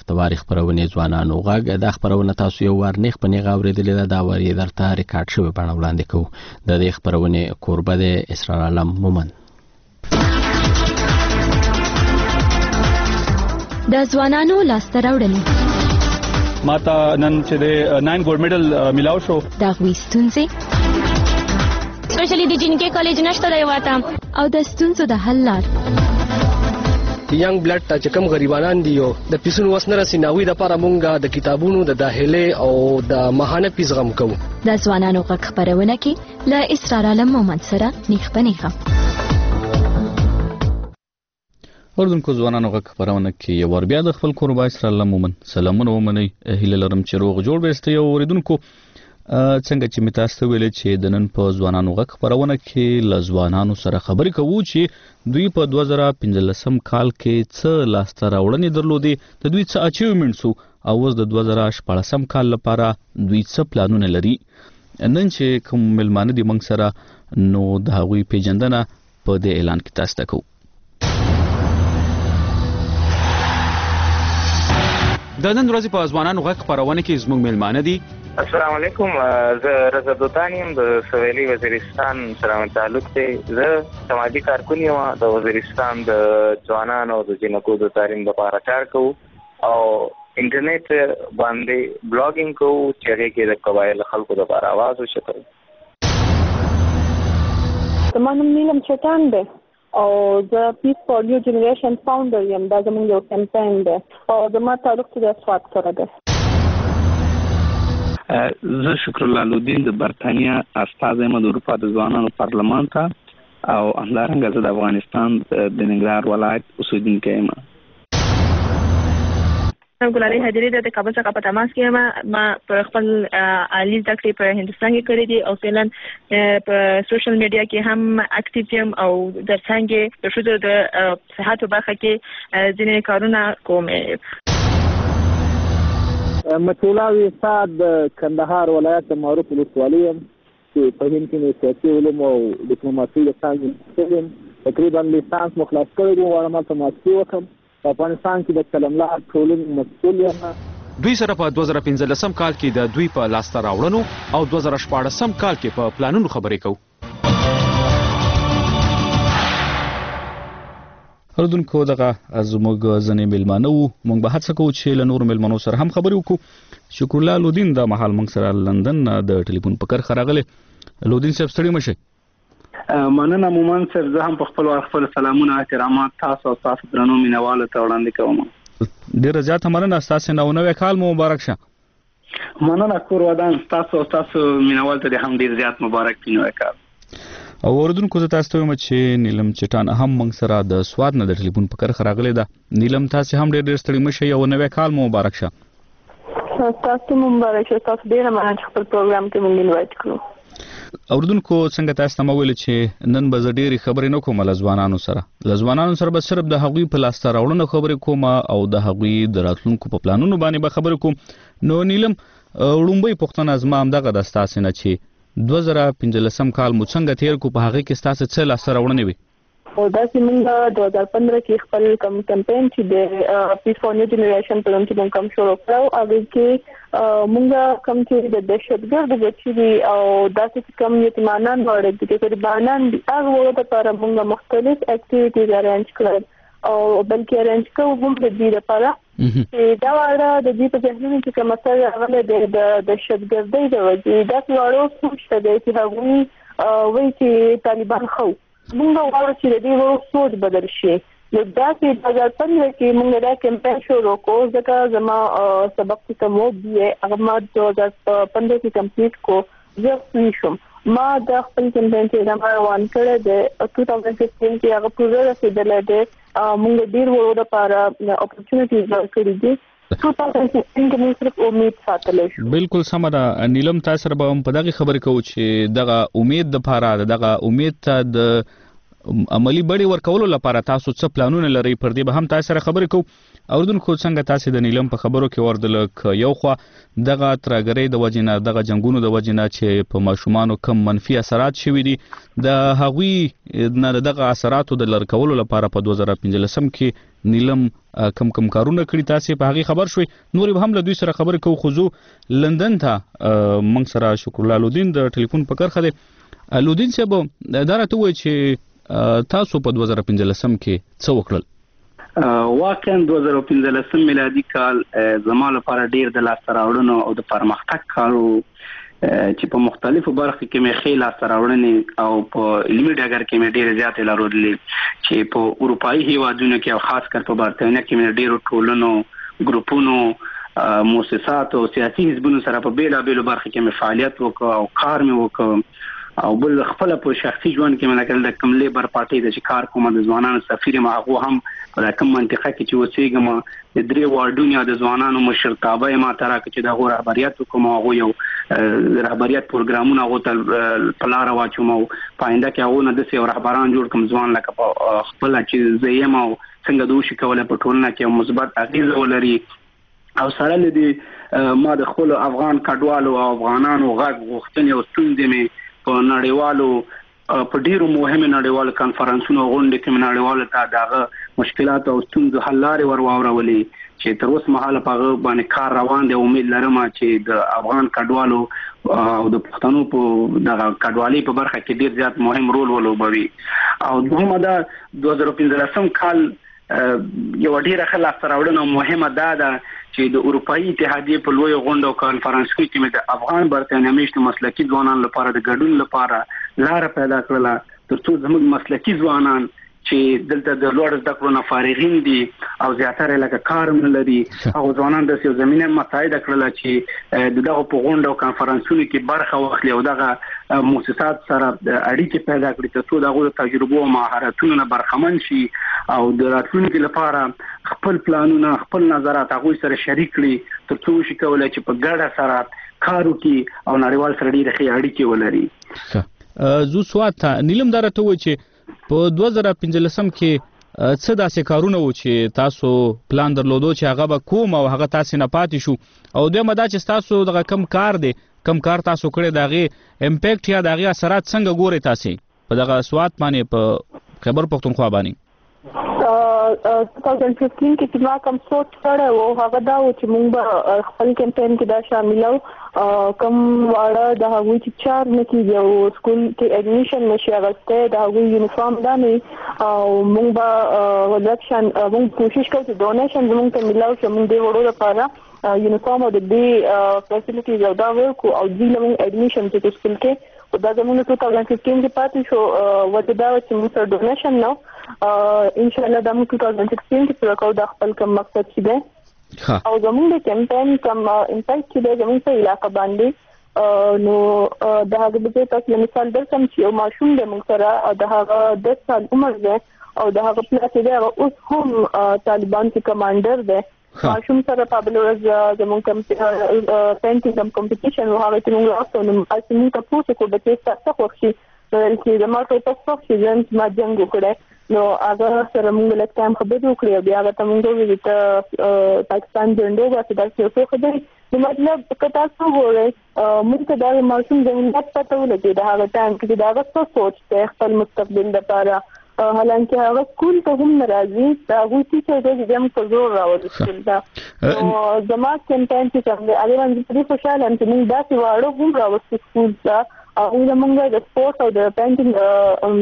وختواري خبرونه ځوانانو غږ د خبرونه تاسو یو وار نیغ په نیغه اوریدلې دا وری درته ریکارډ شوی په وړاندې کوو د دې خبرونه کوربه د اسرار عالم مومن د ځوانانو لاسته راوړنې ماته نن چې د 9 ګولډ میډل ملاو شو دا غوي ستونزې سپیشلی د جنکې کالج نشته دی واته او د ستونزو د حل لار ینګ بلډ ته چې کوم غریبانان دي د پیسونو وسنه رسیناوي د لپاره مونږه د کتابونو د داخله او د ماهانه پیس غم کوو د ځوانانو غږ خبرونه کې له اسرار عالم مومن سره نیخ په نیخه اردوونکو ځوانانو غږ خبرونه کې یو ور بیا د خپل کوربه اسرار عالم مومن سلامونه ومني هیله لرم چې روغ جوړ وسته یو اوریدونکو څنګه چې متاسته ویل چې د نن په ځوانانو غږ خبرونه کې ل ځوانانو سره خبرې کوو چې دوی په 2015 کال کې څه لاسته راوړنې درلودې د دوی څه اچیومنټس او اوس د 2014 کال لپاره دوی څه پلانونه لري نن چې کوم ملمانه دي موږ سره نو د هغوی پیژندنه په دې اعلان کې تاسو ته کوو د نن ورځې په ځوانانو غږ خبرونه کې زموږ ملمانه دي السلام علیکم زه رضا دوتانیم د سویلي وزیرستان سره تعلق دی زه سماجی کارکون یم د وزیرستان د ځوانانو او د جنکو د تعلیم لپاره کار کوو او انټرنیټ باندې بلاګینګ کوو چې هغه کې د قبایل خلکو لپاره आवाज وشکو زمونږ نیلم چټان دی او زه پیس فور نیو جنریشن فاونډر یم دا زموږ یو کمپاین دی او زما تعلق د اسوات سره دی زه شکر الله لودین د برتانیا استاد یم د اروپا د ځوانانو پارلمان ته او همدارنګه زه د افغانستان د ننګرهار ولایت اوسیدونکی یم ګلالۍ حجري د کابل څخه په تماس کې یم ما پر خپل عالی زده کړې په هندستان کې کړې دي او فعلا په سوشل میډیا کې هم اکټیو یم او د څنګه د شوزو د صحت په برخه کې ځینې کارونه کوم مطلع استاد د کندهار ولایت د معروف ولسوالۍ چې په هند کې سیاسي علوم او ډیپلوماسي د څانګې تقریبا لیسانس مخلص کړی دی غواړم چې ماستر وکړم په افغانستان کې د کلملا ټولنې مسؤل یم دوی سره په 2015 کال کې د دوی په لاسته راوړنو او 2014 کال کې په پلانونو خبرې کوو اردوونکو دغه زموږ ځنې ملمانه وو موږ به هڅه کوو چې له نورو ملمنو سره هم خبرې وکړو شکر الله لودین د مهال موږ سره لندن د ټلیفون په کرخه راغلی لودین صاحب ستړي مشه مننه مومن صاحب زه هم په خپل سلامونه احترامات تاسو او تاسو درنو مینوالو ته وړاندې کوم ډیره زیاته مننه ستاسو نوی کال مو مبارک شه مننه کور ودان تاسو مینوال ته هم ډیر زیات مبارک وي نوی کال او اردوونکو زه تاسو ته وایم چې نیلم چټان هم موږ سره د سواد نه د ټلیفون په کرخه راغلی ده نیلم تاسو هم ډیر ستړي مشه یو نوی کال مو مبارک شه تاسو مبارک شه تاسو ډیر مننه خپل پروګرام کې مونږ انوایټ کړو اردوونکو څنګه تاسو ته ویل چې نن به زه ډېرې خبرې نه کوم له ځوانانو سره به صرف د هغوی په لاسته راوړنو خبرې کوم او د هغوی د راتلونکو په پلانونو باندې به خبرې کوم نو نیلم لومړی پوښتنه زما همدغه ده ستاسې نه چې 2015 کال مو څنګه تیر کو په هغه کې ستاسو څه لاسته راوړنې وي او دا چې موږ 2015 کې خپل کمپاین چې د پیس فور نیو جنریشن په نوم کې موږ کوم شروع کړو هغه کې موږ کوم چې د دهشتګرد بچي او داسې کوم یتیمانان وړي چې غریبانان هغه وړو لپاره موږ مختلف اکټیویټیز ارینج کړل او بلکې ارینج کوو هم د دې لپاره چې دا وړه د دې په ذهنونو کې کوم څه هغه د دهشتګردۍ د وجې دا وړو سوچ دی چې هغه وایي چې طالبان خو موږ غواړو چې د دې ورو سوچ بدل شي نو دا چې 2015 کې موږ دا کمپاین شروع کوو ځکه زما سبق چې کوم دی هغه ما 2015 کې کمپلیټ کو زه فری شوم ما د خپل کمپاین چې دا روان کړی د 2015 کې هغه پوره رسیدلې ده موږ ډیر ورو لپاره اپورتونټیز ورکړي دي بالکل سمه ده نیلم تاسو سره به په دغه خبرې کوو چې دغه امید د پاره دغه امید ته د عملی بډې ورکولو لپاره تاسو څه پلانونه لرئ؟ پر دې به هم تاسو سره خبرې کوو. اوردونکو څنګه تاسو د نیلم په خبرو کې وردل یو خو دغه ترګرۍ د وجنه دغه جنگونو د وجنه چې په ماشومان کم منفي اثرات شوي دي، د هغوی نه دغه اثراتو د لړکولو لپاره په 2015 کې نیلم کم کارونه کړی، تاسو په هغه خبر شوي. نور به هم له دوی سره خبرې کوو. خو زه لندن ته موږ سره شکر الله لودین د ټلیفون په کرخه دی. لودین صاحب دا راته وایي چې تاسو په 2015 کې څه وکړل؟ واقعا 2015 میلادي کال زما لپاره ډیر د لاسته راوړنو او د پرمختګ کارو چې په مختلفو برخو کې مې ښې لاسته راوړنې او په علمي ډګر کې مې ډېرې زیاتې لرلې چې په اروپایي هیوادونو کې او خاص کر په برتانیا کې مې ډېرو ټولنو ګروپونو مؤسسات او سیاسي حزبونو سره په بیلابیلو برخو کې مې فعالیت وکړ او کار مې وکړ. او بل خپل په شخصي ژوند کې مې لکه د کوم لیبر پارټي د کار کوم د ځوانانو سفیر ما هغه هم په کوم منطقه کې چې اوسېږم د درې واردونو د ځوانانو مشرتابه ما ترا کې د غوړ رهبریت کوم هغه یو رهبریت پروګرامونه هغه تل پلار واچوم او پاینده کې هغه نه د سیو رهبران جوړ کوم ځوان لکه خپل چې زیم او څنګه دوی کوله په ټولنه کې مثبت اغیزه ولري. او سره لدی ما د خپل افغان کډوالو او افغانانو غږ غوښتنې او ستونزې مې په نړیوالو په ډیرو مهمه نړیوالو کانفرنسونو غونډې کې نړیوالو ته دغه مشکلات او ستونزو حل لارې ورواورولې چې تر اوسه مهاله په باندې کار روان دی. امید لرم چې د افغان کډوالو او د پښتنو په دغه کډوالۍ په برخه کې ډیر زیات مهم رول ولوبوي. او دومره دا 2015 کال یو ډیره ښه لاسته راوړنه مهمه ده چې د اروپایي اتحادیې په لوی غونډه او کانفرنس کې د افغان برتانیا میشتو مسلکي ځوانانو لپاره د ګډون لپاره لار پیدا کړله ترڅو زموږ مسلکي ځوانان چې دلته د لوړ زده کړو نه فارغین دي او زیاتره لکه کار نه لري او ځوانان د یو زمينه مساعده کړل چې دغه په غونډه او کانفرنسونو کې برخه واخلي او دغه مؤسسات سره اړیکې پیدا کړي ترڅو دغه تجربه او مهارتونو نه برخمن شي او د راتلونکي لپاره خپل پلانونه خپل نظرات هغه سره شریک کړي ترڅو شي کولای چې په ګډه سره کار وکړي او نړیوال سره ډېرې ښې اړیکې ولري. زو سوات نیلم درته و چې په 2015 کې څه داسې کارونه و چې تاسو پلان درلودو چې هغه به کوم او هغه تاسو نه پاتې شو او دوی مدا چې تاسو دغه کم کار تاسو کړی دغه امپیکټ یا دغه اثرات څنګه ګوري تاسو په دغه سوات باندې په خیبر پختونخوا باندې؟ 2015 کې چې ما کوم سوچ کړو هغه دا و چې موږ به خپل کمپاین کې دا شاملو کوم واړه د هغوی چې چار نه کېږي او سکول کې اډمیشن نشي اغوستی د هغوی یونیفارم دا نه او موږ به ولکشن موږ کوشش کوو چې ډونیشن زموږ ته ملاو شي موږ د وړو لپاره یونیفارم او د دې فیسیلیټیز او دا ورکو او دوی له موږ اډمیشن چې سکول کې دا زموږ 2015 کې پاتې شو وته دا چې موږ سره ډونیشن نو ان شاء الله د 2016 کې پوره کوو د خپل کوم مقصد چې ده او زموږ د کمپاین کوم امپیکټ چې ده زموږ په علاقه باندې نو د هغه د تاسو مثال درکم چې یو ماشوم د موږ سره د هغه 10 سال عمر ده او د هغه پلاس دی اوس هم طالبان کې کمانډر ده ماشوم سره په بل ورځ زموږ کوم پینټینګ کمپټیشن وهغه چې موږ اوسو نو اسمه تاسو کو به تاسو خوشي چې د مارکو تاسو چې ما جنګ وکړه نو هغه سره موږ له تام خبرې وکړې بیا هغه ته موږ ویل ته پاکستان جنډو غواړي دا څه خبرې نو مطلب که تاسو وګورئ موږ ته دا ماشوم زموږ پته ولګي دا هغه ټایم کې دا څه سوچ ته خپل مستقبل لپاره حالانکه هغه سکول ته هم ناراضي دا هغه چې د دې په زور راوړل سکول دا او زما کمپاین چې څنګه هغه باندې په خوشاله ام چې موږ دا چې واړو هم راوستو سکول ته او موږ د سپورت او د پینټینګ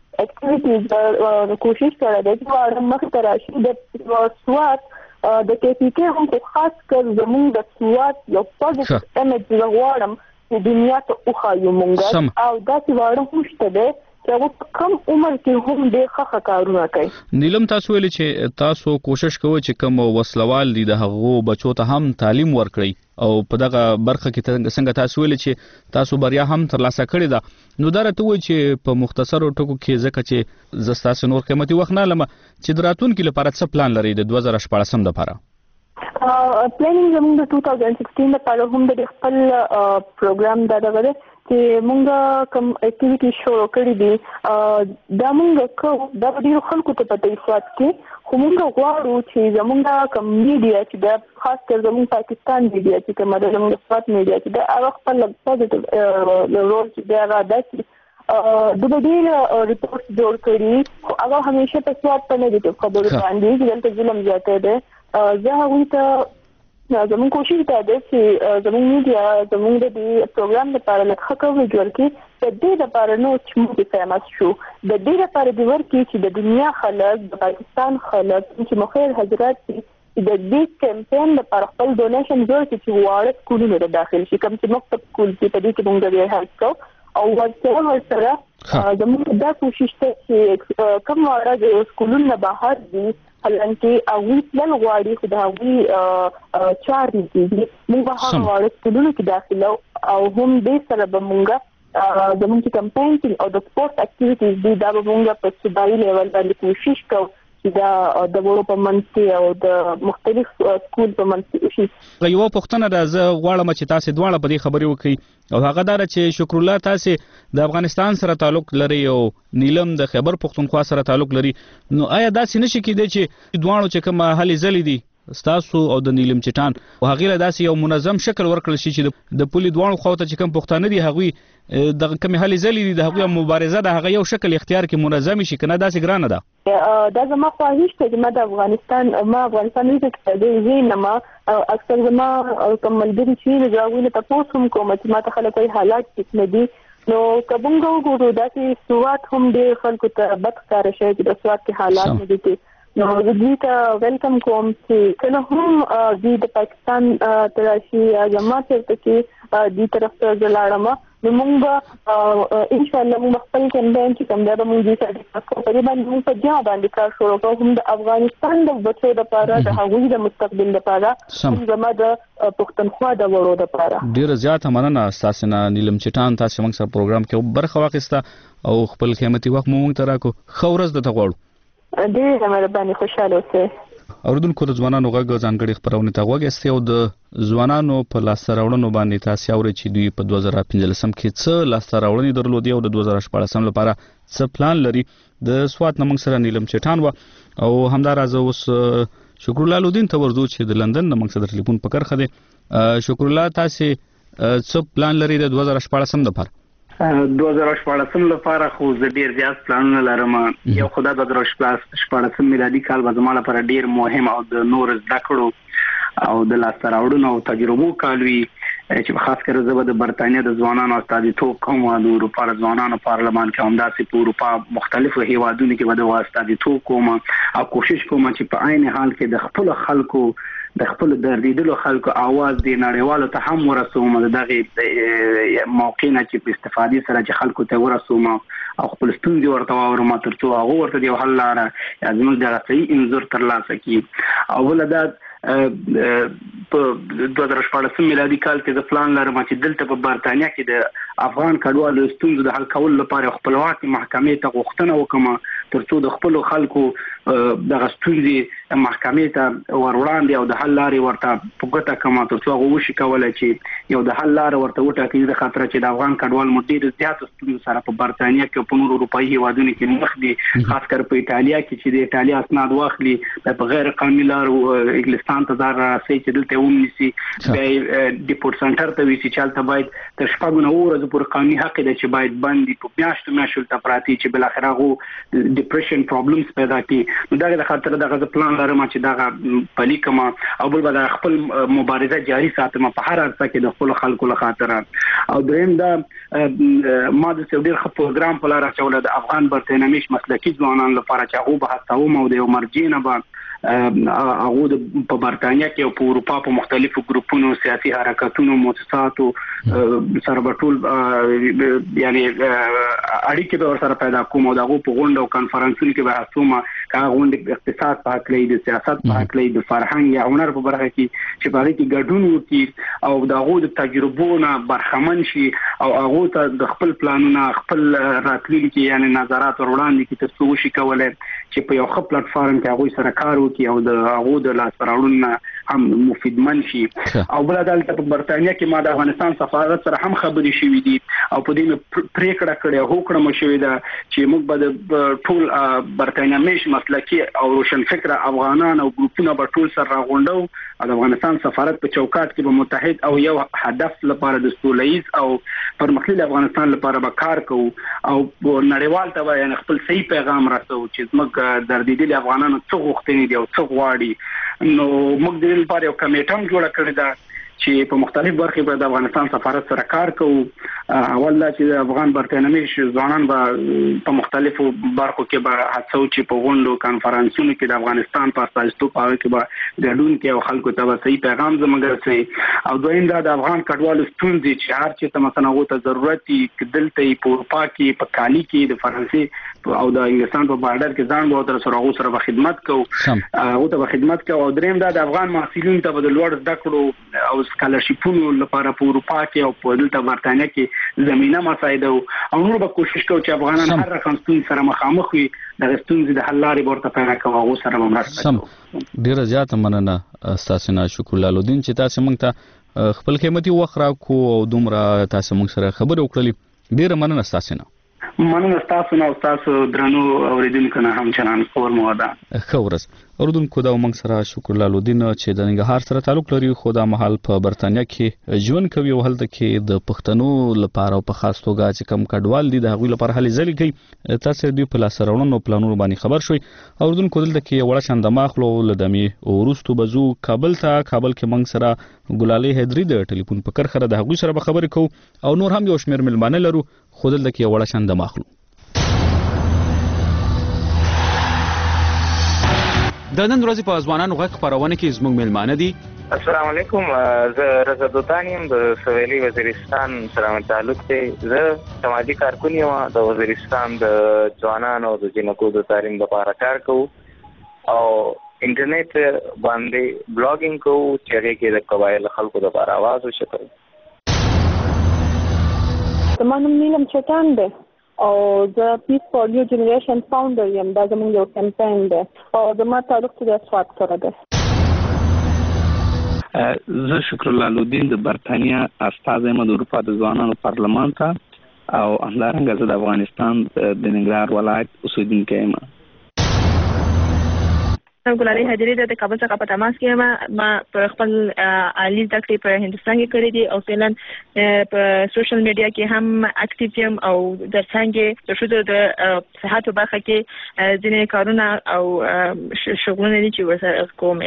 اکټیویټیز کوشش کړې ده چې واړه مخ ته راشي د سوات د KPK هم په خاص کر زموږ د سوات یو پوزټیو امیج غواړم چې دنیا ته وښایو موږ او دا چې واړه خوشته ده چې کم عمر کې هم ډېر ښه کارونه کوي. نیلم تاسو ویل چې تاسو کوشش کوئ چې کوم وسلوال دي د هغو بچو ته هم تعلیم ورکړي او په دغه برخه کې څنګه تاسو ویل چې تاسو بریا هم ترلاسه کړې ده نو دا راته وایي چې په مختصرو ټکو کې ځکه چې زه ستاسو نور قیمتي وخت نه لرم چې د راتلونکي لپاره څه پلان لرئ د 2014 لپاره؟ پلانینګ زموږ د 2016 لپاره هم د خپل پروګرام دغه چې موږ کوم اکټیویټي شروع کړې دي دا موږ کوو دا ډېر خلکو ته پته ایفات کې خو موږ غواړو چې زموږ کوم میډیا چې دا خاص کر زموږ پاکستان میډیا چې کوم د زموږ فات میډیا چې دا هغه خپل پوزټیو رول چې دا راځي د ډېر ریپورت جوړ کړي خو هغه همیشه په سواد په نیگیټیو خبرو باندې چې دلته ظلم زیاته ده زه هغه ته زموږ کوشش دا ده چې زموږ میډیا زموږ د پروګرام لپاره لکه کوریج ورکړي د دې لپاره نو چې موږ فیمس شو د دې لپاره د ورکړي چې د دنیا خلک د پاکستان خلک چې مخیر حضرات د دې کمپاین لپاره خپل ډونیشن ورکړي چې واړه سکولونو ته داخل شي کوم چې مکتب سکول کې په دې کې موږ یې هڅه کوو او ورسره زموږ دا کوشش ته چې کوم واړه د سکولونو بهر دي حالانکه هغه پلان غواړي چې دا وی چارج دي موږ هغه واړه سکولونو کې داخله او هم دې سره به موږ زموږ کمپاین او د سپورت اکټیویټیز دي دا به موږ په صوبایي لیول باندې کوشش کوو چې دا د وړو په منځ او د مختلف سکول په منځ شي. یو پوښتنه ده زه غواړم چې تاسو دواړه په دې خبرې وکړئ او هغه دا چې شکر الله تاسو د افغانستان سره تعلق لري او نیلم د خیبر پختونخوا سره تعلق لري نو آیا دا څه نشي کېدای چې دوه چې کوم حل ځلې دي ستاسو او د نیلم چټان او هغه له داسې یو منظم شکل ورکړل شي چې د پولی دوه خو ته چې کوم پښتانه دي هغه د کوم حل ځلې دي د هغه مبارزه د هغه یو شکل اختیار کې منظم شي کنه داسې ګرانه ده دا زما خواهش ته چې ما د افغانستان وزټ کړی زینما اکثر زما کوملګری چې راغلي تاسو هم کوم چې ما ته خلک وایي حالات څه دي نو کبونګو ګورو دا چې سوات هم د خلکو ته بد کار شي چې د سوات کې حالات نه دي نو زه ته ویلکم کوم چې کله هم د پاکستان تراشي جماعت ته کې د طرف ته لاړم نو موږ ان شاء الله موږ خپل کمپاین چې کوم دا موږ دې سره په دې باندې موږ په ځای باندې کار شروع کوو هم د افغانستان د بچو لپاره د هغوی د مستقبل لپاره هم زموږ د پښتونخوا د وړو لپاره ډیر زیات مننه تاسو نه نیلم چټان تاسو موږ سره پروګرام کې برخه واخیسته او خپل قیمتي وخت موږ ته راکو خورز د تغوړ ډیر مهرباني خوشاله اوسئ. اوردونکو د ځوانانو غږ ځانګړي خبرونه ته وګورئ او د ځوانانو په لاسته راوړنو باندې تاسو اورئ چې دوی په 2015 کې څه لاسته راوړنې درلودي او د 2014 لپاره څه پلان لري د سوات نمنګ سره نیلم چټان او همدارز اوس شکر الله الدین ته ورځو چې د لندن نمنګ سره ټلیفون پکړ خده شکر الله تاسو څه پلان لري د 2014 لپاره 2014 لپاره خو زه ډیر زیات پلانونه لرم یو خدای د 2014 میلادي کال به زموږ لپاره ډیر مهم او د نور زده کړو او د لاسته راوړنو او تجربو کال وي چې خاص کر زه د برتانیا د ځوانانو استازیتوب کوم او د اروپا د ځوانانو پارلمان کې همداسې په اروپا مختلفو هیوادونو کې به د استازیتوب کوم او کوشش کوم چې په عین حال کې د خپل خلکو د خپل دردیدلو خلکو आवाज د نړیوالو ته هم ورسوم دغه موقع نه چې په استفادې سره چې خلکو ته ورسوم او خپل ستونزې ورته واورم ترڅو هغه ورته دی حل لاره زموږ د صحیح انظر ترلاسه کړي او ولدا په 2014 میلادي کال کې د پلان لرم چې دلته په برتانیا کې د افغان کډوالو ستونزو د حل کولو لپاره خپلواکي محکمې ته غوښتنه وکړم ترڅو د خپل خلکو د ستونزې محکمې ته وروړاندې او د حل لارې ورته پګټه کما ترڅو هغه وشي کولای چې یو د حل لار ورته وټاکي د خاطر چې د افغان کډوال مدیر زیات ستونزو سره په برتانیا کې په نورو اروپایي هیوادونو کې مخ دي خاص کر په ایتالیا کې چې د ایتالیا اسناد واخلي په غیر قانوني لارو انګلستان ته ځار راسي چې دلته ونیسي ډیپورټ سنټر ته ویسي چې تل باید تر شپږ نه ورځې پورې قانوني حق دی چې باید باندې په میاشتو ته پراتی چې بل اخر هغه ډیپریشن پرابلمز پیدا کی نو دا د خاطر دغه پلان لرم چې دغه پلي کما او بل به خپل مبارزه جاری ساتم په هر ارڅ کې د خپل خلکو له خاطر او دریم دا ما د ډیر خپل پروګرام په لار راچول د افغان برتانیش مسلکی ځوانان لپاره چې هغه به هڅو مو د مرجینه به هغه په برتانیا کې او په اروپا په مختلفو ګروپونو سیاسي حرکتونو مؤسساتو سره ټول یعنی اړیکې به سره پیدا کوم او دغه په غونډو او کانفرنسونو کې به هڅوم کاغه غونډې اقتصاد په اړه د سیاست په اړه د فرهنګ یا هنر په برخه کې چې په اړه کې ګډون وکړي او دغه د تجربو نه برخمن شي او هغه ته د خپل پلانونه خپل راتلونکي یعنی نظرات وړاندې کې تاسو وشي کولای چې په یو خپل پلیټ فارم کې هغه سره کار وکړي او د هغه د لاس راوړنه هم مفیدمن شي او بل عدالت په برتانیا کې ما د افغانستان سفارت سره هم خبرې شوې دي او په دې پریکړه کړې هوکړه مو شوې ده چې موږ به ټول برتانیا میش مسلکي او روشن فکر افغانان او ګروپونه به ټول سره راغونډو او د افغانستان سفارت په چوکاټ کې به متحد او یو هدف لپاره د سولهییز او پرمختللي افغانستان لپاره به کار کوو او نړیوال ته به یعنی خپل صحیح پیغام رسو چې موږ دردېدلي افغانانو څه غوښتنې دي او څه غواړي نو موږ د دې لپاره یو کمیټه هم جوړه کړې ده چې په مختلف برخو کې د افغانستان سفارت سره کار کوو اول دا چې افغان برتانوي ځوانان به په مختلفو برخو کې به هڅو چې په غونډو کانفرنسونو کې د افغانستان په استازیتوب کې به ګډون کوي او خلکو ته به صحیح پیغام زموږ رسوي او دویم دا د افغان کډوالو ستونزې چې هر چې مثلا غوته ضرورت دي دلته په اروپا کې په کالي کې د فرانسې او د انګلستان په بارډر کې ځان به تر سره غو سره خدمت کوو او ته خدمت کوو او دریم دا د افغان محصلینو ته د لوړ زده کړو او سکالرشیپونو لپاره په اروپا کې او په دلته برتانیا کې زمينه مساعده او نور به کوشش کوو چې افغانان هر رقم ستونزې سره مخامخ وي د ستونزې د حل لارې ورته پیدا کوو او سره مرسته کوو. ډیره زیاته مننه تاسو نه شکر لالودین چې تاسو موږ ته خپل قیمتي وخت راکو او دومره تاسو موږ سره خبرې وکړلې ډیره مننه تاسو نه. مننه تاسو نه او تاسو درنو اوریدونکو نه هم چنان خبر مو ده. خبرس اوردونکو دا موږ سره شکر لالودین چې د ننګرهار سره تعلق لري خو دا مهال په برتانیا کې ژوند کوي او هلته کې د پښتنو لپاره په خاص توګه چې کم کډوال دي د هغوی لپاره هلې ځلې کوي. تاسو دوی په لاس راوړنو پلانونو باندې خبر شوي اوردونکو دلته کې وړه شاندما خلو لدمې ورستو بزو کابل کې موږ سره ګلالي حیدری د ټلیفون په کرخره د هغوی سره خبرې کوو او نور هم یو شمیر ملمانه لرو خو دلته کې وړه شاندما خلو. د نن ورځې په ځوانانو غږ خبرونه کې زموږ ملمانه دي. السلام علیکم، زه رضا دوتان یم د سویلي وزیرستان سره تعلق دی. زه سماجی کارکون یم د وزیرستان د ځوانانو او د جنکو د تعلیم لپاره کار کوم او انټرنیټ باندې بلاګینګ کوم چې هغه کې د قبایل خلکو لپاره आवाज وشکړي. زما نوم نیلم چټان دی او زه پیس فور نیو جنریشن فاونډر یم. دا زموږ یو کمپاین دی او زما تعلق د اسوات سره دی. زه شکر الله لودین د برتانیا استازی یم د اروپا د ځوانانو پارلمان ته او همدارنګه زه د افغانستان د ننګرهار ولایت اوسیدونکی یم. ګلالي حیدری د کابل څخه په تماس کې ما په خپل عالی زده کړې په هندستان کې کړې دي او فعلا په سوشل میډیا کې هم اکټیو یم او د څنګه د شوده د صحت په برخه کې ځینې کارونه او شغلونه دي چې ورسره کوم.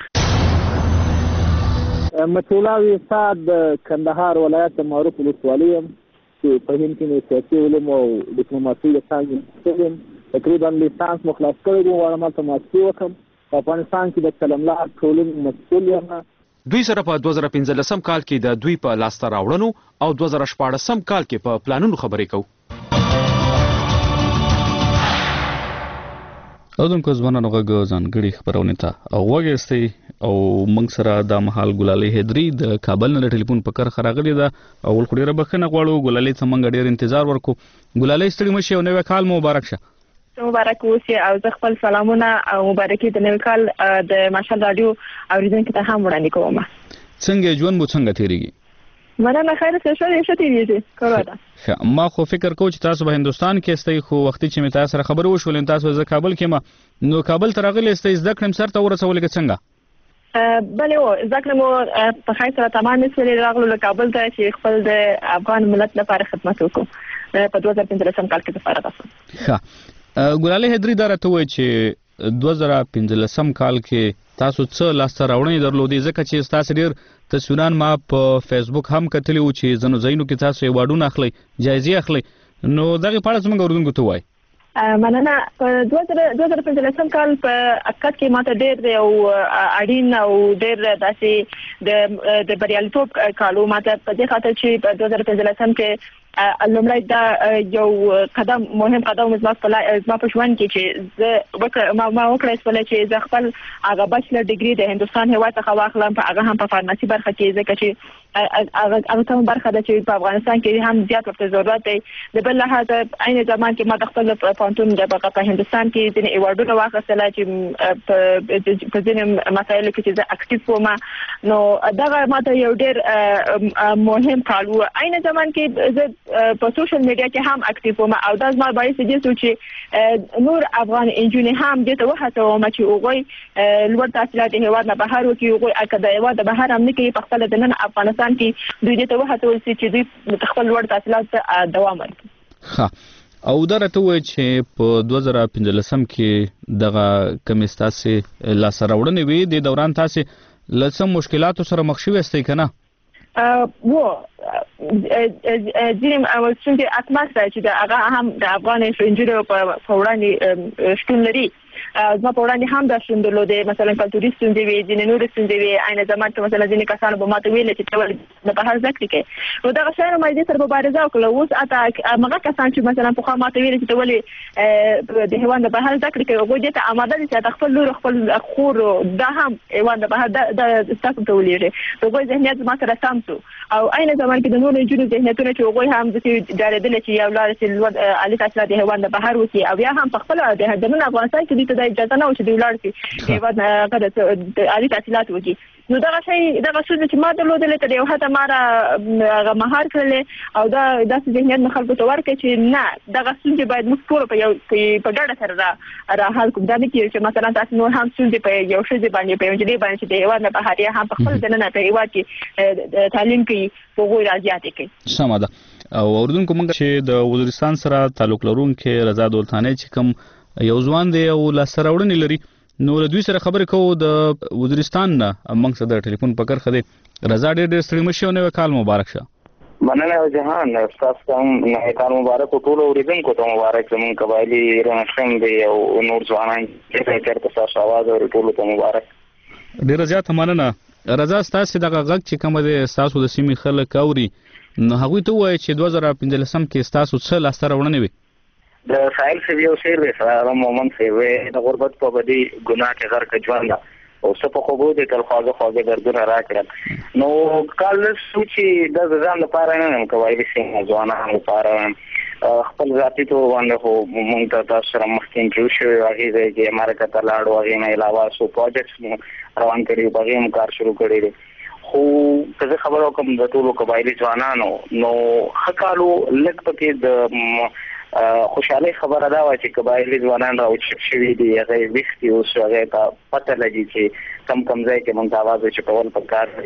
مطلوبه استاد کندهار ولایت معروف ولسوالي چې په هند کې سیاسي علوم او ډیپلوماسي د څنګه تقریبا لیسانس مخلص کړی دی او ما ته ماستری وکم په افغانستان کې د کلملار ټولنې مسؤل یم. دوی سره په 2015 کال کې د دوی په لاس راوړنو او 2014 کال کې په پلانونو خبرې کوو. اوردونکو ځوانانو غږ ځانګړي خبرونه ته او وګورئ او موږ سره د محل ګلالي حیدری د کابل نه ټلیفون په کار خراغلی ده او ول خوري ربخنه غواړو ګلالي ته موږ ډیر انتظار ورکو. ګلالي ستړي مشه او نوې کال مبارک شه. مبارک اوسه او زه خپل سلامونه او مبارکي د نوې کال د ماشال رادیو اوریدونکو ته هم وړاندې کوم. څنګه ژوند مو څنګه تیریږي؟ مننه خیر څه شو تیریږي کومه. ما خو فکر کوم چې تاسو په هندستان کې استئ خو وختي چې مې تاسو سره خبرو وشول تاسو ز کابل کې ما نو کابل ته راغلی استئ زده کړم سره ته ورسول کې څنګه؟ بله و ځکه مو په خیر سره تمام سره راغلو له کابل ته چې خپل د افغان ملت لپاره خدمت وکړو په 2015 کال کې فارغ شوم. ښه ګلالي حیدری دا راته وایي چې 2015 کال کې تاسو څه لاسته راوړنې درلودې ځکه چې تاسو ډیر تصویران ما په فیسبوک هم کتلی و چې زنو زینو کې تاسو ایوارډونه اخلي جایزې اخلي نو دغه په اړه څنګه اوردونکو ته وایي؟ مننه. په 2015 کال په حقیقت کې ماته ډېر او اړین او ډېر داسې د بریالیتوب کالو ماته په دې خاطر چې په 2015 کې لومړی دا یو قدم مهم قدم زما په ژوند کې چې ما وکړای شو چې زه خپل هغه بچلر ډیګري د هندستان هیواد څخه واخلم په هغه هم په فارماسي برخه کې ځکه چې هغه کوم برخه ده چې په افغانستان کې هم زیات ورته ضرورت دی د بل لحاظ عین زمان کې ما د خپل پانتون د په هندستان کې ځینې ایوارډونه واخیستل چې په ځینې مسایلو کې چې زه اکټیو وم نو دا ما ته یو ډېر مهم کار و عین زمان کې زه په سوشل میډیا کې هم اکټیو وم او دا زما باعث دي چې نور افغان انجونې هم د ته وهڅوم چې هغوی لوړ تحصیلات هیواد نه بهر وکړي هغوی اکاډمي هیواد نه بهر هم نه کوي په خپل د نن افغانستان کې دوی ته وهڅول چې دوی خپل لوړ تحصیلات دوام ورکړي او دا راته وایي چې په 2015 کې دغه کمیستاسي لاسراوړنې وي د دوران تاسو لسم مشکلاتو سره مخ شوي استئ کنه ځینې څنګه اتماسفیر چې هغه هم د افغان فرنجرو په وړاندې شتون لري زما په وړاندې هم دا شتون درلودې مثلا کلتوري ستونزې وي ځینې نور ستونزې وي عین زمان ته مثلا ځینې کسانو به ماته ویل چې ته د بهر زده کړې کوې نو دغه شیانو ما دې سره مبارزه وکړه اوس هغه کسان چې مثلا پخوا ماته ویل چې ته ولې د هیواد د بهر زده کړې کوې هغوی دې ته آماده دي چې د خپل لور خپل خور دا هم هیواد د بهر د ستاسو ته ولېږي هغوی ذهنیت زما سره سم شو او عین زمان کې د نورو نجونو ذهنیتونه چې هغوی هم داسې ډارېدل چې یو لاره چې عالي تحصیلات د هیواد نه بهر وکړي او بیا هم په خپله د نن افغانستان کې دوی ته دا اجازه نه و چې دوی ولاړ شي هیواد نه عالي تحصیلات وکړي نو دغه څه چې ما درلودلې تر یو حده ما هغه مهار کړلې او دا داسې ذهنیت مې خلکو ته ورکړی چې نه دغه ستونزې باید موږ ټول په ډډه سره را حل کړو دا نه کېږي چې مثلا تاسو نور هم ستونزې په یو ښځې باندې په یو نجلۍ باندې چې د هیواد نه بهر یا هم په خپل دننه په هیواد کې تعلیم کوي هغوی را زیاتې کوي سمه ده او اردوونکو موږ چې د وزیرستان سره تعلق لرونکي رضا دولتانی چې کوم یو ځوان دی او لاسته راوړنې لري نو له دوی سره خبرې کوو د وزیرستان نه موږ سره د ټلیفون په کرخه دی رضا ډېر ستړي مه شئ او نوی کال مبارک شه مننه او جهان ستاسو ته نوی کال مبارک ټولو اورېدونکو ته مبارک زموږ قبایلي رنشن دی او نور ځوانان چې چېرته ستاسو اواز اوري ټولو ته مبارک ډېره زیاته مننه رضا ستاسو دغه غږ چې کومه دی ستاسو د سیمې خلک اوري نو هغوی ته ووایئ چې 2015 کې ستاسو څه لاسته راوړنې وي د ساحل سے یو شعر دی سلام مومن سے وې د غربت په بدی ګناه کې غرق ژوند او څه په خوبو دې تل خواږه دردونه راکړل نو کال سوچي د ځان لپاره نه کوي چې ځوانان لپاره خپل ذاتي تور باندې هو مونږ ته تاسو سره مخکې جوړ شوی هغه دی چې امریکا ته لاړو هغه نه علاوه سو پروجیکټس روان کړي په هغه کار شروع کړی دی خو که زه خبرو کوم د ټولو قبایلي ځوانانو نو خکالو لږ پکې د خوشاله خبره دا و چې قبایلي ځوانان راوچت شوي دي هغه وختي اوس هغه ته پته لګي چې کم ځای کې مونږ आवाज چټول پکار دي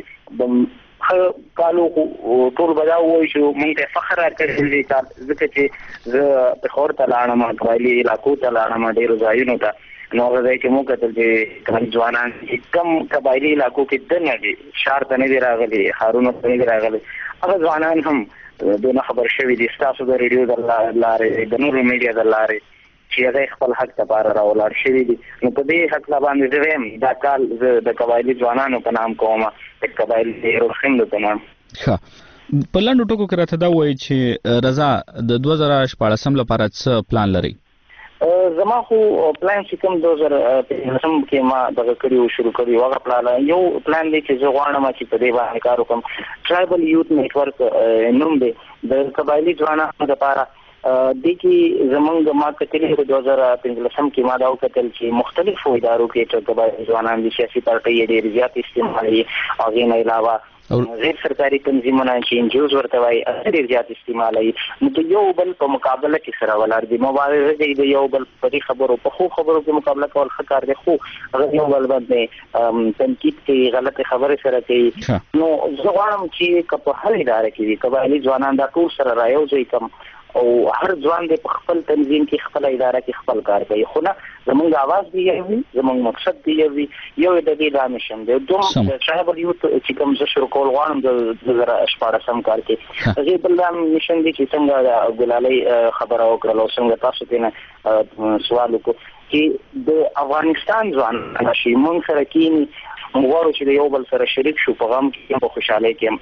د کالو ټول بدا وای شو مونږ ته فخر راکړي ځکه چې زه په خور ته لاړم قبایلي علاقو ته لاړم ډېر ځایونو ته نو هغه ځای کې مونږ کتل چې ځوانان کم قبایلي علاقو کې دنه دي شهر ته نه دی راغلي هارونو ته نه دی راغلي هغه ځوانان هم دونه خبر شوی دي ستاسو د ریډیو د لارې د نورو میډیا د لارې چې هغه خپل حق لپاره راولاړ شوی دي نو په دې حق باندې زویم دا کال د قبایلي ځوانانو په نام کوم د قبایلي روخم د تمام په لاندو ټکو کې راته دا وایي چې رضا د 2014 لپاره څه پلان لري زما خو پلان چې کوم 2015 کې ما دغه کړیو شروع کړی هغه پلان یو پلان دی چې زه غواړم چې په دې باندې کار وکړم ټرایبل یوت نیټورک نوم دی د قبایلي ځوانانو لپاره د کې زمونږ ما کتلې په 2015 کې ما دا وکتل چې مختلفو ادارو کې چې قبایلي ځوانان د سیاسي پارټۍ ډېر زیات استعمالي او غیر نه علاوه غیر سرکاري تنظیمونه چې انجوز ورته وایي ډېر زیات استعمالي نو د یو بل په مقابله کې سره ولاړ دي مبارزه د یو بل په خبرو کې مقابله کول ښه کار دی خو هغه یو بل باندې تنقید کوي غلطه خبره سره کوي نو زه غواړم چې په هر اداره کې قبایلي ځوانان دا ټول سره رايوځي کوم او هر ځوان د خپل تنظیم کې خپل اداره کې خپل کار کوي خو نه زمونږ आवाज دی یو زمونږ مقصد دی یو د دې د میشن دی دوم ټرایبل یوت چې کوم څه شروع کول غواړم د 2014 کال کې هغه بل د میشن دی چې څنګه ګلالي خبره وکړه او څنګه تاسو ته سوال وکړو چې د افغانستان ځوان شي مونږ سره کې موږ چې یو بل سره شریک شو په غم کې په خوشاله کې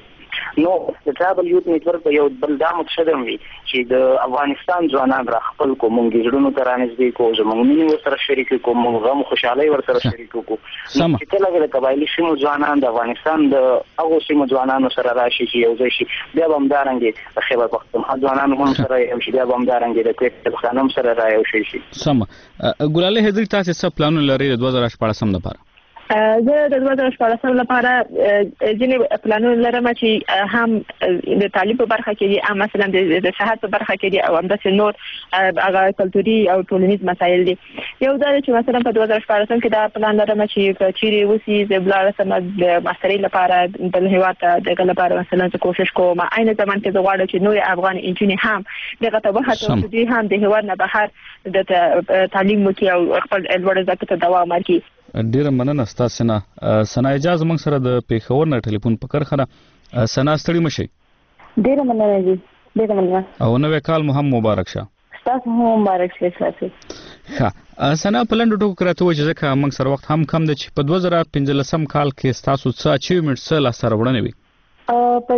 نو د ټرابل یوت نیټورک یو بل دا مقصد وي چې د افغانستان ځوانان را خپل کوم ګډونو ترانځ کو زموږ مینه ورسره شریک کو موږ غو خوشاله ورسره شریک کو چې کله د قبایلی سیمو ځوانان د افغانستان د هغه سیمو ځوانانو سره راشي چې یو ځای شي بیا هم دارنګي د خیبر پختونخوا ځوانانو هم سره یو شي بیا هم دارنګي د کوټ خانم سره را یو شي سم ګلاله هدري تاسو څه پلان لري د 2014 لپاره زه د 2014 لپاره ځینې پلانونه لرم چې هم د تعلیم په برخه کې دي مثلا د صحت په برخه کې دي او همداسې نور هغه کلتوري او ټولنیز مسایل دي یو دا چې مثلا په 2014 کې دا پلان لرم چې چیرې وسی د بلار سم د ماسترۍ لپاره بل هیواد د لپاره مثلا کوشش کوم عین زمان کې غواړم چې نوې افغان انجینر هم دغه ته وخت او دې هم د هیواد نه بهر د تعلیم وکي او خپل لوړ زده کړې دوام ورکړي ډیره مننه ستاسو نه سنا اجازه موږ سره د پیښور نه ټلیفون پکړ خره سنا ستړي مشي ډیره مننه جی ډیره مننه او نوې کال مو هم مبارک شه تاسو هم مبارک شه تاسو ښه سنا پلان ټکو کراته و چې ځکه موږ سره وخت هم کم د چې په 2015 کال کې تاسو څه اچیومنټ څه لا سره وړاندې وي په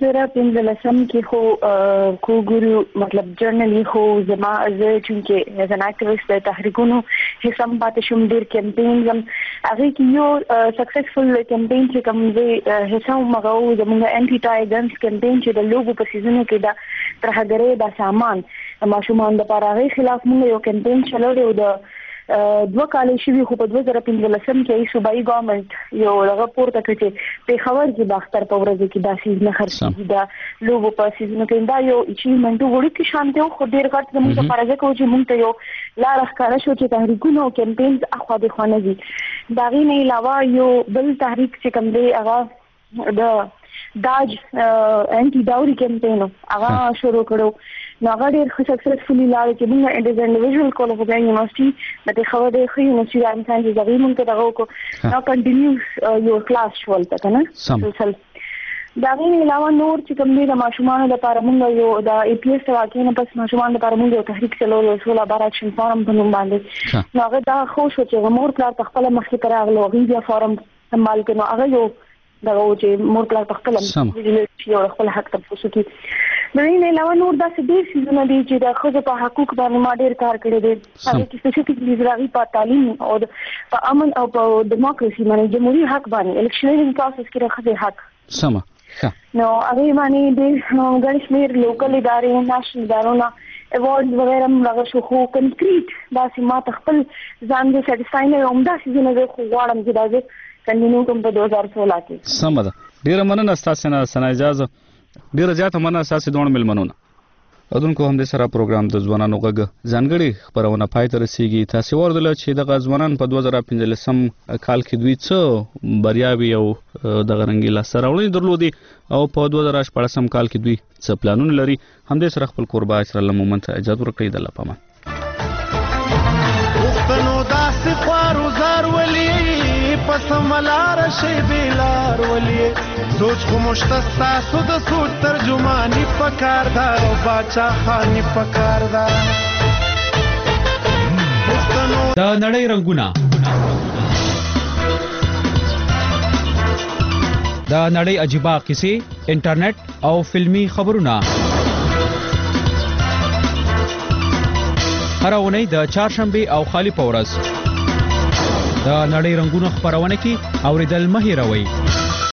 2015 کې خو کوګورو مطلب جرنالي خو زما از چې از ان اکټیویست د تحریکونو هیڅ هم پاتې شوم ډیر کمپاین زم هغه کې یو سکسسفل کمپاین چې کوم دی هیڅ هم مغو زموږ انټي ټایګنز کمپاین چې د لوګو په سیزن کې دا ترهګرې دا سامان ماشومان د پاره خلاف موږ یو کمپاین چلوړو د 2 کال شوی خو په 2015 کې صوبایي ګورنمنت یو راپور ته کړی په خبر کې باختر په ورځ کې داسې نه خرڅي دا لوګو په سیزن کې دا یو اچیومنټ وګړي کې شانته خو ډیر غټ زموږ لپاره ځکه چې موږ ته یو لار ښکارا شو چې تحریکونو کمپاینز اخوا د خوانه دي دا غي نه علاوه یو بل تحریک چې کوم دی هغه د داج انټي ډاوري کمپاین هغه شروع کړو نو هغه ډېر سکسسفولي لاړ چې موږ د انډیویډوال کال اف یونیورسيټي د خبرې د خو یونیورسيټي د انسان چې زغی موږ ته دغه کو نو کنټینیوس یو کلاس شول تا کنه دا غوښنه علاوه نور چې کوم دي د ماشومان لپاره موږ یو د ای پی ایس واقعي نه پس ماشومان لپاره موږ یو تحریک چلولو سولا بار اکشن فارم په نوم باندې نو هغه دا خو شو چې مور پلار په خپل مخکې تر هغه لوغي فارم سمبال کړي نو هغه یو دغه چې مور پلار په خپل یو خپل حق ته پوسو کې د نه علاوه نور داسې ډېر څیزونه دي چې د ښځو په حقوق باندې ما ډېر کار کړی دی هغه کې سپیسیفیکلی زراعي په تعلیم او په امن او په دیموکراسي باندې جمهوریت حق باندې الیکشنرینګ پروسس کې د ښځې حق سم نو هغه باندې د ګڼ شمېر لوکل ادارې ناشنل ادارونه ایوارډ وغیرہ موږ شو خو کنکریټ داسې ما خپل ځان دې سټیسفای نه وم داسې څه خو غواړم چې دا کنټینیو کوم په 2016 کې سم ده ډیره مننه تاسو نه سنا اجازه ډیره زیاته مننه تاسو دوه ملمنونه اودونکو هم د سره پروګرام د ځوانانو غږ ځانګړي خبرونه پای ته رسیدي تاسو ورته چې د ځوانان په 2015 کال کې دوی څه بریاوي او د غرنګي لاسراوړنې درلودي او په 2014 کال کې دوی څه پلانونه لري هم د سره خپل قربا اسرائیل مومنت اجازه ورکړي د لپاره وختنو داسې خوارو زار ولي پسملار شي بلار ولي سوچ کو مشتستا سود سوچ ترجمانی پکار دا او باچا خانی پکار دا د نړۍ رنگونه د نړۍ عجيبه قصې انټرنیټ او فلمی خبرونه هر اونۍ د چهارشنبه او خالی پورز د نړۍ رنگونه خبرونه کې اوریدل مه هیروئ